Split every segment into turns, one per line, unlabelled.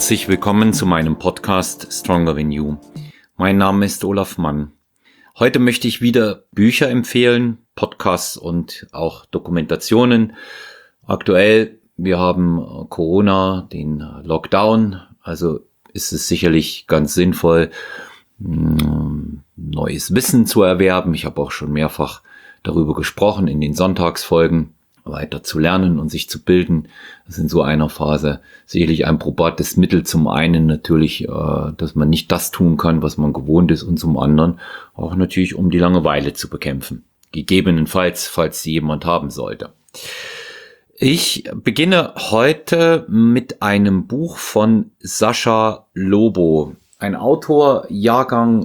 Herzlich willkommen zu meinem Podcast Stronger Than You. Mein Name ist Olaf Mann. Heute möchte ich wieder Bücher empfehlen, Podcasts und auch Dokumentationen. Aktuell, wir haben Corona, den Lockdown, also ist es sicherlich ganz sinnvoll, neues Wissen zu erwerben. Ich habe auch schon mehrfach darüber gesprochen in den Sonntagsfolgen, weiter zu lernen und sich zu bilden. Das ist in so einer Phase sicherlich ein probates Mittel. Zum einen natürlich, dass man nicht das tun kann, was man gewohnt ist, und zum anderen auch natürlich, um die Langeweile zu bekämpfen. Gegebenenfalls, falls sie jemand haben sollte. Ich beginne heute mit einem Buch von Sascha Lobo, ein Autor, Jahrgang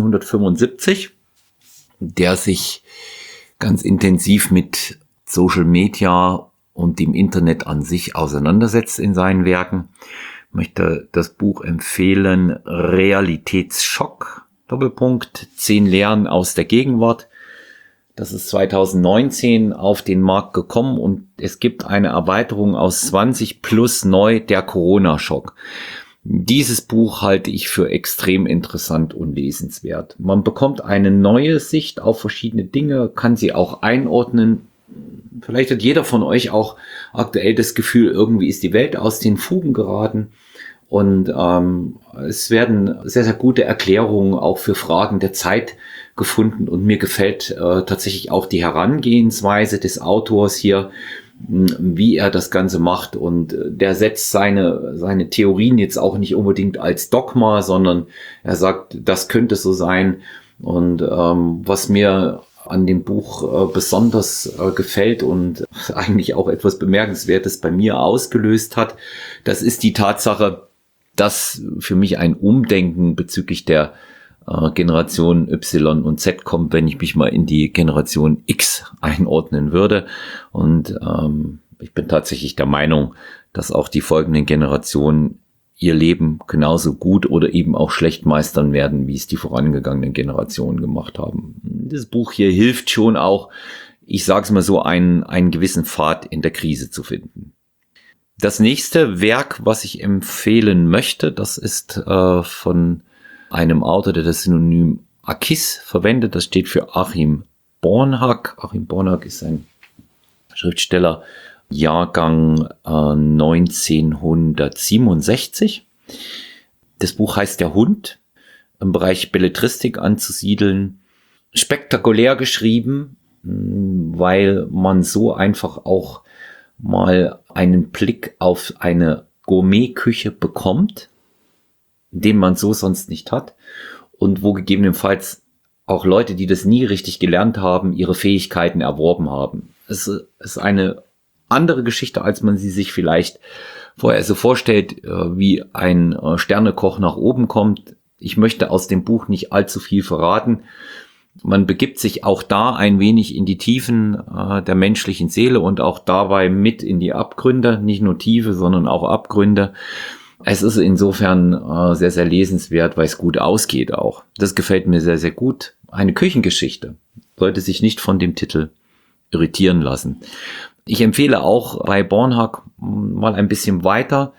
1975, der sich ganz intensiv mit Social Media und dem Internet an sich auseinandersetzt in seinen Werken. Ich möchte das Buch empfehlen, Realitätsschock, Doppelpunkt, 10 Lehren aus der Gegenwart. Das ist 2019 auf den Markt gekommen und es gibt eine Erweiterung aus 20 plus neu, der Corona-Schock. Dieses Buch halte ich für extrem interessant und lesenswert. Man bekommt eine neue Sicht auf verschiedene Dinge, kann sie auch einordnen. Vielleicht hat jeder von euch auch aktuell das Gefühl, irgendwie ist die Welt aus den Fugen geraten. Und es werden sehr, sehr gute Erklärungen auch für Fragen der Zeit gefunden. Und mir gefällt tatsächlich auch die Herangehensweise des Autors hier, wie er das Ganze macht. Und der setzt seine Theorien jetzt auch nicht unbedingt als Dogma, sondern er sagt, das könnte so sein. Und was mir an dem Buch besonders gefällt und eigentlich auch etwas Bemerkenswertes bei mir ausgelöst hat, das ist die Tatsache, dass für mich ein Umdenken bezüglich der Generation Y und Z kommt, wenn ich mich mal in die Generation X einordnen würde. Und ich bin tatsächlich der Meinung, dass auch die folgenden Generationen ihr Leben genauso gut oder eben auch schlecht meistern werden, wie es die vorangegangenen Generationen gemacht haben. Das Buch hier hilft schon auch, ich sage es mal so, einen gewissen Pfad in der Krise zu finden. Das nächste Werk, was ich empfehlen möchte, das ist von einem Autor, der das Synonym Akis verwendet. Das steht für Achim Bornhack. Achim Bornhack ist ein Schriftsteller, Jahrgang 1967. Das Buch heißt Der Hund, im Bereich Belletristik anzusiedeln. Spektakulär geschrieben, weil man so einfach auch mal einen Blick auf eine Gourmetküche bekommt, den man so sonst nicht hat und wo gegebenenfalls auch Leute, die das nie richtig gelernt haben, ihre Fähigkeiten erworben haben. Es ist eine andere Geschichte, als man sie sich vielleicht vorher so vorstellt, wie ein Sternekoch nach oben kommt. Ich möchte aus dem Buch nicht allzu viel verraten. Man begibt sich auch da ein wenig in die Tiefen der menschlichen Seele und auch dabei mit in die Abgründe, nicht nur Tiefe, sondern auch Abgründe. Es ist insofern sehr, sehr lesenswert, weil es gut ausgeht auch. Das gefällt mir sehr, sehr gut. Eine Küchengeschichte sollte sich nicht von dem Titel irritieren lassen. Ich empfehle auch bei Bornhack mal ein bisschen weiter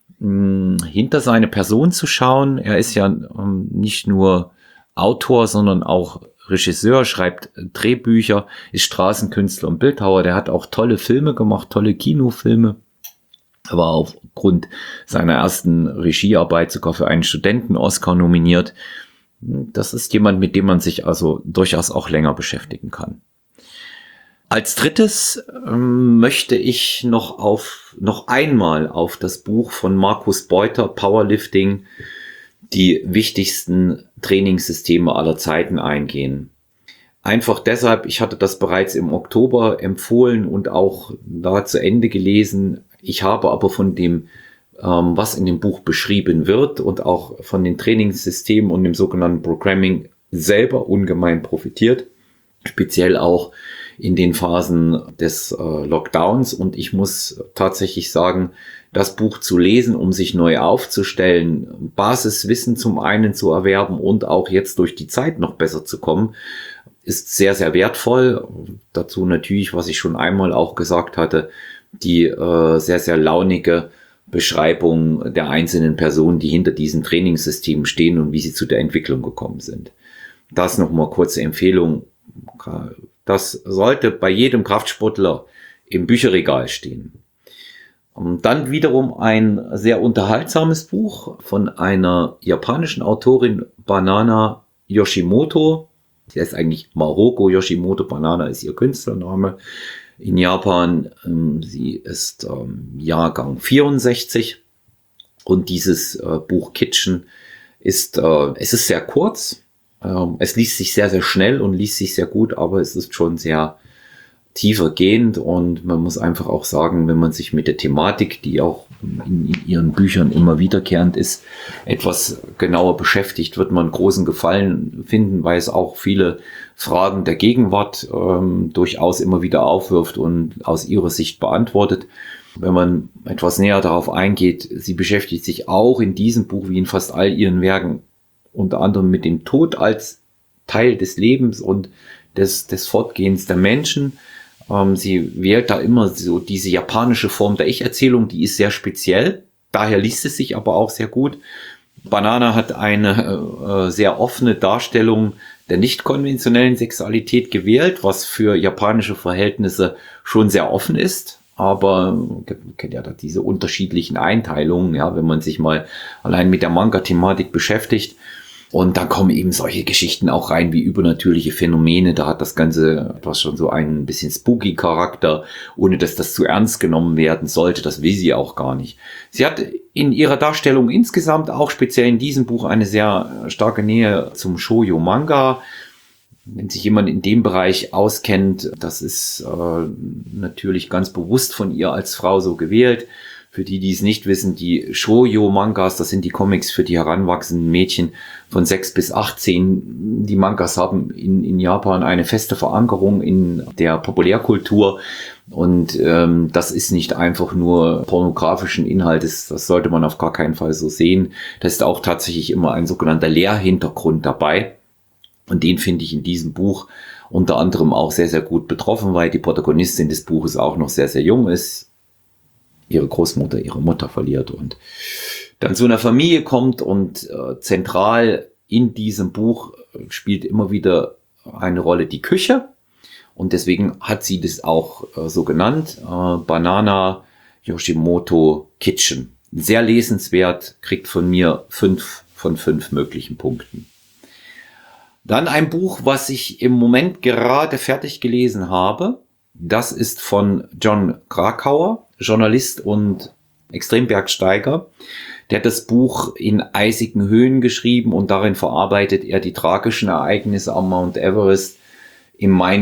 hinter seine Person zu schauen. Er ist ja nicht nur Autor, sondern auch Regisseur, schreibt Drehbücher, ist Straßenkünstler und Bildhauer. Der hat auch tolle Filme gemacht, tolle Kinofilme. Er war aufgrund seiner ersten Regiearbeit sogar für einen Studenten-Oscar nominiert. Das ist jemand, mit dem man sich also durchaus auch länger beschäftigen kann. Als drittes möchte ich noch einmal auf das Buch von Markus Beuter, Powerlifting, die wichtigsten Trainingssysteme aller Zeiten eingehen. Einfach deshalb, ich hatte das bereits im Oktober empfohlen und auch da zu Ende gelesen. Ich habe aber von dem, was in dem Buch beschrieben wird und auch von den Trainingssystemen und dem sogenannten Programming selber ungemein profitiert. Speziell auch in den Phasen des Lockdowns. Und ich muss tatsächlich sagen, das Buch zu lesen, um sich neu aufzustellen, Basiswissen zum einen zu erwerben und auch jetzt durch die Zeit noch besser zu kommen, ist sehr, sehr wertvoll. Dazu natürlich, was ich schon einmal auch gesagt hatte, die sehr, sehr launige Beschreibung der einzelnen Personen, die hinter diesen Trainingssystemen stehen und wie sie zu der Entwicklung gekommen sind. Das nochmal kurze Empfehlung. Das sollte bei jedem Kraftsportler im Bücherregal stehen. Und dann wiederum ein sehr unterhaltsames Buch von einer japanischen Autorin, Banana Yoshimoto. Sie heißt eigentlich Maroko Yoshimoto, Banana ist ihr Künstlername in Japan. Sie ist Jahrgang 64 und dieses Buch Kitchen ist, es ist sehr kurz. Es liest sich sehr, sehr schnell und liest sich sehr gut, aber es ist schon sehr tiefergehend und man muss einfach auch sagen, wenn man sich mit der Thematik, die auch in ihren Büchern immer wiederkehrend ist, etwas genauer beschäftigt, wird man großen Gefallen finden, weil es auch viele Fragen der Gegenwart durchaus immer wieder aufwirft und aus ihrer Sicht beantwortet. Wenn man etwas näher darauf eingeht, sie beschäftigt sich auch in diesem Buch wie in fast all ihren Werken unter anderem mit dem Tod als Teil des Lebens und des Fortgehens der Menschen. Sie wählt da immer so diese japanische Form der Ich-Erzählung, die ist sehr speziell, daher liest es sich aber auch sehr gut. Banana hat eine sehr offene Darstellung der nicht konventionellen Sexualität gewählt, was für japanische Verhältnisse schon sehr offen ist. Aber man kennt ja da diese unterschiedlichen Einteilungen, ja, wenn man sich mal allein mit der Manga-Thematik beschäftigt. Und dann kommen eben solche Geschichten auch rein wie übernatürliche Phänomene. Da hat das Ganze etwas schon so einen bisschen spooky Charakter, ohne dass das zu ernst genommen werden sollte. Das will sie auch gar nicht. Sie hat in ihrer Darstellung insgesamt auch speziell in diesem Buch eine sehr starke Nähe zum Shoujo-Manga. Wenn sich jemand in dem Bereich auskennt, das ist natürlich ganz bewusst von ihr als Frau so gewählt. Für die, die es nicht wissen, die Shoujo-Mangas, das sind die Comics für die heranwachsenden Mädchen von 6 bis 18. Die Mangas haben in Japan eine feste Verankerung in der Populärkultur. Und das ist nicht einfach nur pornografischen Inhalt, das sollte man auf gar keinen Fall so sehen. Da ist auch tatsächlich immer ein sogenannter Lehrhintergrund dabei. Und den finde ich in diesem Buch unter anderem auch sehr, sehr gut betroffen, weil die Protagonistin des Buches auch noch sehr, sehr jung ist. Ihre Großmutter, ihre Mutter verliert und dann zu einer Familie kommt und zentral in diesem Buch spielt immer wieder eine Rolle die Küche und deswegen hat sie das auch so genannt, Banana Yoshimoto Kitchen. Sehr lesenswert, kriegt von mir 5 von 5 möglichen Punkten. Dann ein Buch, was ich im Moment gerade fertig gelesen habe. Das ist von Jon Krakauer, Journalist und Extrembergsteiger. Der hat das Buch in eisigen Höhen geschrieben und darin verarbeitet er die tragischen Ereignisse am Mount Everest im Mai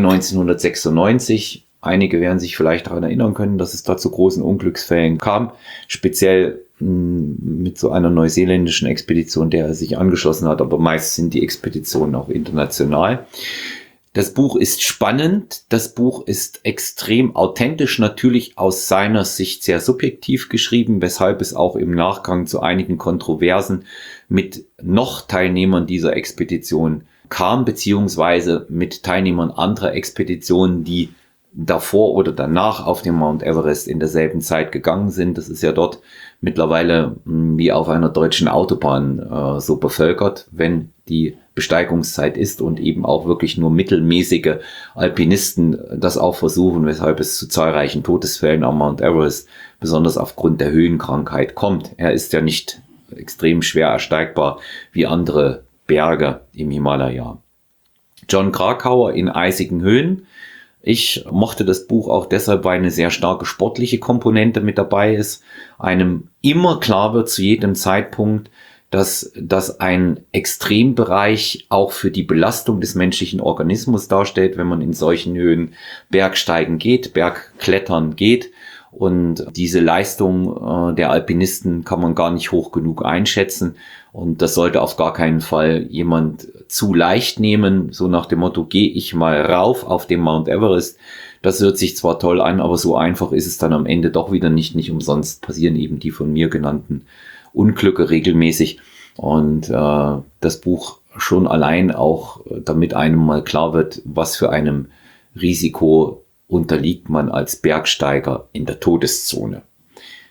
1996. Einige werden sich vielleicht daran erinnern können, dass es da zu großen Unglücksfällen kam, speziell mit so einer neuseeländischen Expedition, der er sich angeschlossen hat, aber meist sind die Expeditionen auch international. Das Buch ist spannend, das Buch ist extrem authentisch, natürlich aus seiner Sicht sehr subjektiv geschrieben, weshalb es auch im Nachgang zu einigen Kontroversen mit noch Teilnehmern dieser Expedition kam, beziehungsweise mit Teilnehmern anderer Expeditionen, die davor oder danach auf dem Mount Everest in derselben Zeit gegangen sind. Das ist ja dort mittlerweile wie auf einer deutschen Autobahn so bevölkert, wenn die Besteigungszeit ist und eben auch wirklich nur mittelmäßige Alpinisten das auch versuchen, weshalb es zu zahlreichen Todesfällen am Mount Everest, besonders aufgrund der Höhenkrankheit, kommt. Er ist ja nicht extrem schwer ersteigbar wie andere Berge im Himalaya. Jon Krakauer in eisigen Höhen. Ich mochte das Buch auch deshalb, weil eine sehr starke sportliche Komponente mit dabei ist. Einem immer klar wird zu jedem Zeitpunkt, dass das ein Extrembereich auch für die Belastung des menschlichen Organismus darstellt, wenn man in solchen Höhen Bergsteigen geht, Bergklettern geht. Und diese Leistung der Alpinisten kann man gar nicht hoch genug einschätzen. Und das sollte auf gar keinen Fall jemand zu leicht nehmen, so nach dem Motto, gehe ich mal rauf auf den Mount Everest. Das hört sich zwar toll an, aber so einfach ist es dann am Ende doch wieder nicht. Nicht umsonst passieren eben die von mir genannten Unglücke regelmäßig. Und das Buch schon allein auch, damit einem mal klar wird, was für einem Risiko unterliegt man als Bergsteiger in der Todeszone.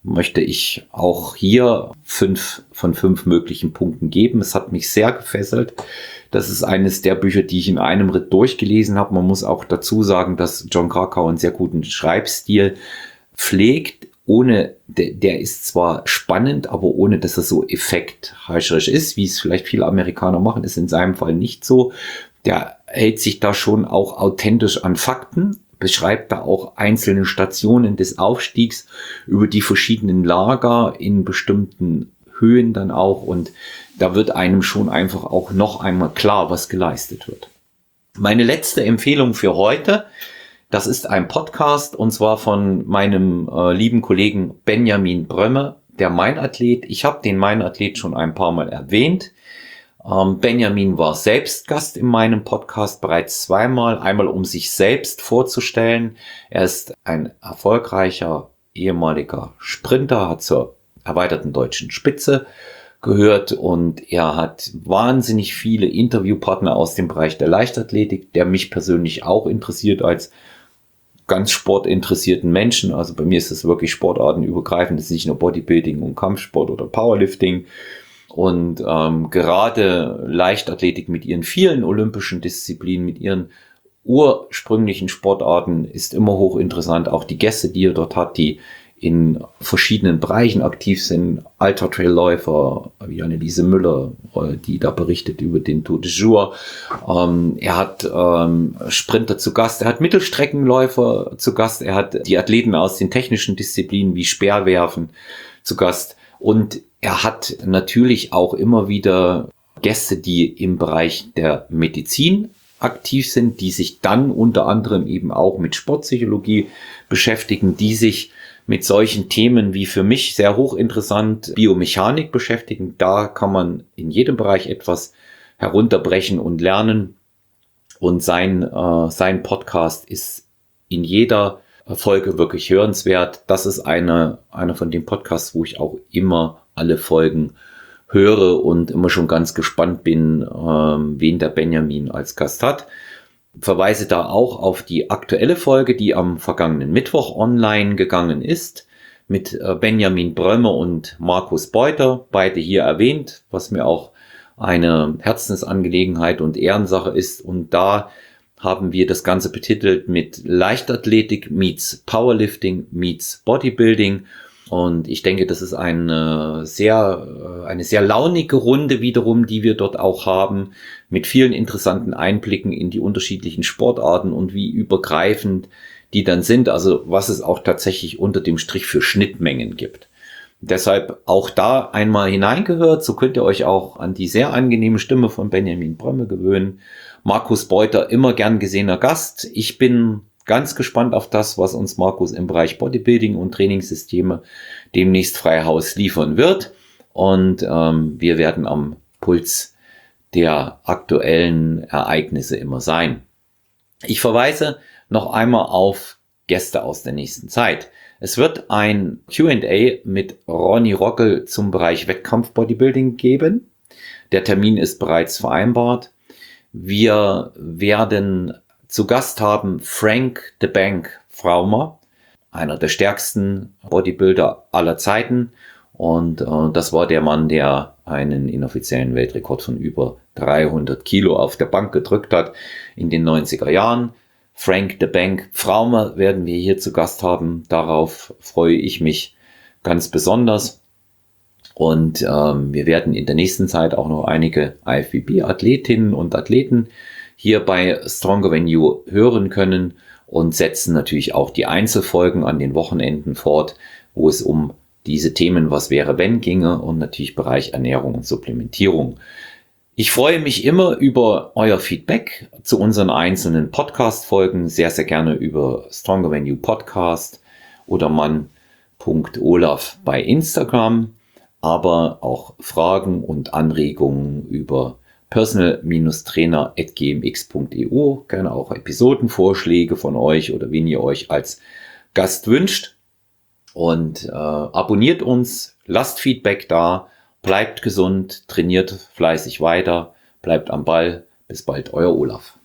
möchte ich auch hier 5 von 5 möglichen Punkten geben. Es hat mich sehr gefesselt. Das ist eines der Bücher, die ich in einem Ritt durchgelesen habe. Man muss auch dazu sagen, dass Jon Krakauer einen sehr guten Schreibstil pflegt. Der ist zwar spannend, aber ohne, dass er so effektheischerisch ist, wie es vielleicht viele Amerikaner machen, ist in seinem Fall nicht so. Der hält sich da schon auch authentisch an Fakten, beschreibt da auch einzelne Stationen des Aufstiegs über die verschiedenen Lager in bestimmten Höhen dann auch, und da wird einem schon einfach auch noch einmal klar, was geleistet wird. Meine letzte Empfehlung für heute, das ist ein Podcast, und zwar von meinem lieben Kollegen Benjamin Brömme, der Meinathlet. Ich habe den Meinathlet schon ein paar Mal erwähnt. Benjamin war selbst Gast in meinem Podcast bereits 2-mal. Einmal, um sich selbst vorzustellen. Er ist ein erfolgreicher ehemaliger Sprinter, hat zur erweiterten deutschen Spitze gehört, und er hat wahnsinnig viele Interviewpartner aus dem Bereich der Leichtathletik, der mich persönlich auch interessiert als ganz sportinteressierten Menschen. Also bei mir ist es wirklich sportartenübergreifend, es ist nicht nur Bodybuilding und Kampfsport oder Powerlifting. Und gerade Leichtathletik mit ihren vielen olympischen Disziplinen, mit ihren ursprünglichen Sportarten ist immer hochinteressant. Auch die Gäste, die er dort hat, die in verschiedenen Bereichen aktiv sind. Ultra-Trail-Läufer, wie Anneliese Müller, die da berichtet über den Tour de Jour. Er hat Sprinter zu Gast, er hat Mittelstreckenläufer zu Gast, er hat die Athleten aus den technischen Disziplinen wie Speerwerfen zu Gast, und er hat natürlich auch immer wieder Gäste, die im Bereich der Medizin aktiv sind, die sich dann unter anderem eben auch mit Sportpsychologie beschäftigen, die sich mit solchen Themen wie für mich sehr hochinteressant Biomechanik beschäftigen. Da kann man in jedem Bereich etwas herunterbrechen und lernen. Und sein Podcast ist in jeder Folge wirklich hörenswert. Das ist einer von den Podcasts, wo ich auch immer alle Folgen höre und immer schon ganz gespannt bin, wen der Benjamin als Gast hat. Verweise da auch auf die aktuelle Folge, die am vergangenen Mittwoch online gegangen ist, mit Benjamin Brömme und Markus Beuter, beide hier erwähnt, was mir auch eine Herzensangelegenheit und Ehrensache ist. Und da haben wir das Ganze betitelt mit Leichtathletik meets Powerlifting meets Bodybuilding. Und ich denke, das ist eine sehr launige Runde wiederum, die wir dort auch haben, mit vielen interessanten Einblicken in die unterschiedlichen Sportarten und wie übergreifend die dann sind. Also was es auch tatsächlich unter dem Strich für Schnittmengen gibt. Deshalb auch da einmal hineingehört. So könnt ihr euch auch an die sehr angenehme Stimme von Benjamin Brömme gewöhnen. Markus Beuter, immer gern gesehener Gast. Ich bin ganz gespannt auf das, was uns Markus im Bereich Bodybuilding und Trainingssysteme demnächst frei Haus liefern wird. Und wir werden am Puls der aktuellen Ereignisse immer sein. Ich verweise noch einmal auf Gäste aus der nächsten Zeit. Es wird ein Q&A mit Ronny Rockel zum Bereich Wettkampf-Bodybuilding geben. Der Termin ist bereits vereinbart. Wir werden zu Gast haben Frank the Bank Fraumer, einer der stärksten Bodybuilder aller Zeiten. Und das war der Mann, der einen inoffiziellen Weltrekord von über 300 Kilo auf der Bank gedrückt hat in den 90er Jahren. Frank the Bank Fraumer werden wir hier zu Gast haben. Darauf freue ich mich ganz besonders. Und wir werden in der nächsten Zeit auch noch einige IFBB-Athletinnen und Athleten hier bei Stronger Than You hören können und setzen natürlich auch die Einzelfolgen an den Wochenenden fort, wo es um diese Themen Was wäre wenn ginge und natürlich Bereich Ernährung und Supplementierung. Ich freue mich immer über euer Feedback zu unseren einzelnen Podcast-Folgen, sehr, sehr gerne über Stronger Than You Podcast oder mann.olaf bei Instagram, aber auch Fragen und Anregungen über personal-trainer@gmx.eu, gerne auch Episodenvorschläge von euch oder wen ihr euch als Gast wünscht. Und abonniert uns, lasst Feedback da, bleibt gesund, trainiert fleißig weiter, bleibt am Ball. Bis bald, euer Olaf.